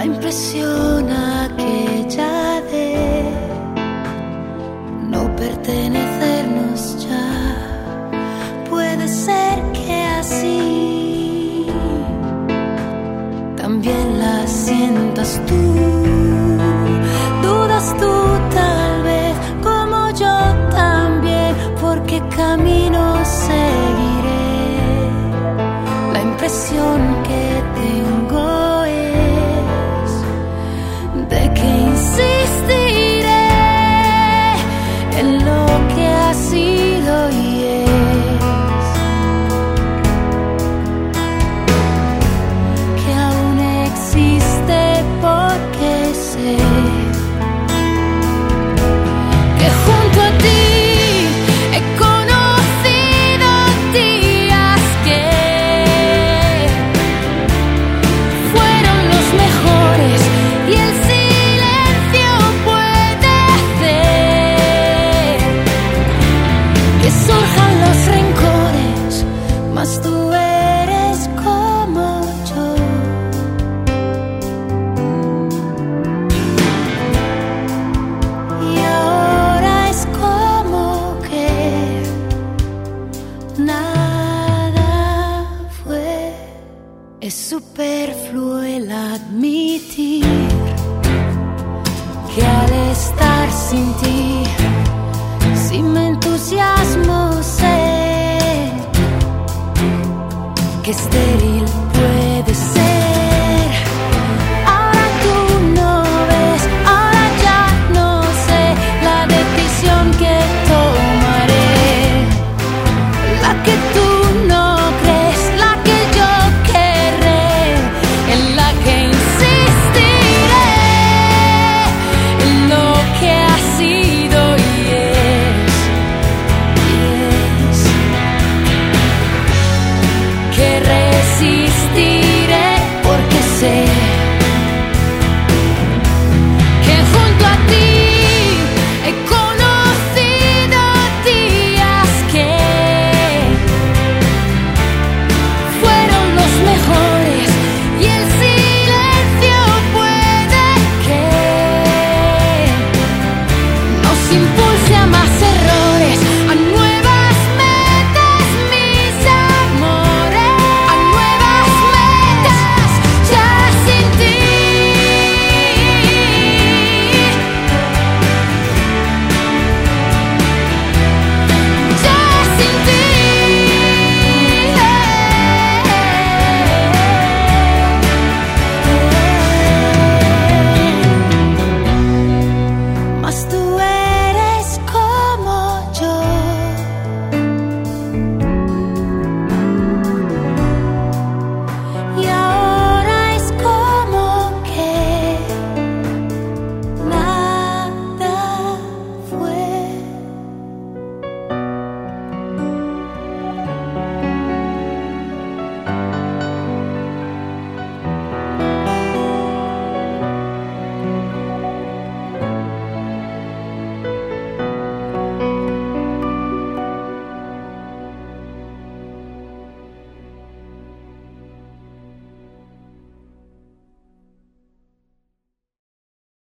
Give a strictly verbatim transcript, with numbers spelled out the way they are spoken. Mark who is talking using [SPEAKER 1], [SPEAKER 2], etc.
[SPEAKER 1] impresión aquella de no pertenecernos ya. Puede ser que así también la sientas tú. Dudas tú tal vez como yo también, porque camino seguiré. La impresión que tengo es de que insistiré en lo que ha sido y es, que aún existe porque sé que junto a ti he conocido días que fueron los mejores y el silencio puede hacer que surjan los rencores, mas tú eres como yo. Y ahora es como que nada fue. Es superfluo el admitir que al estar sin ti, sin mi entusiasmo sé que estéril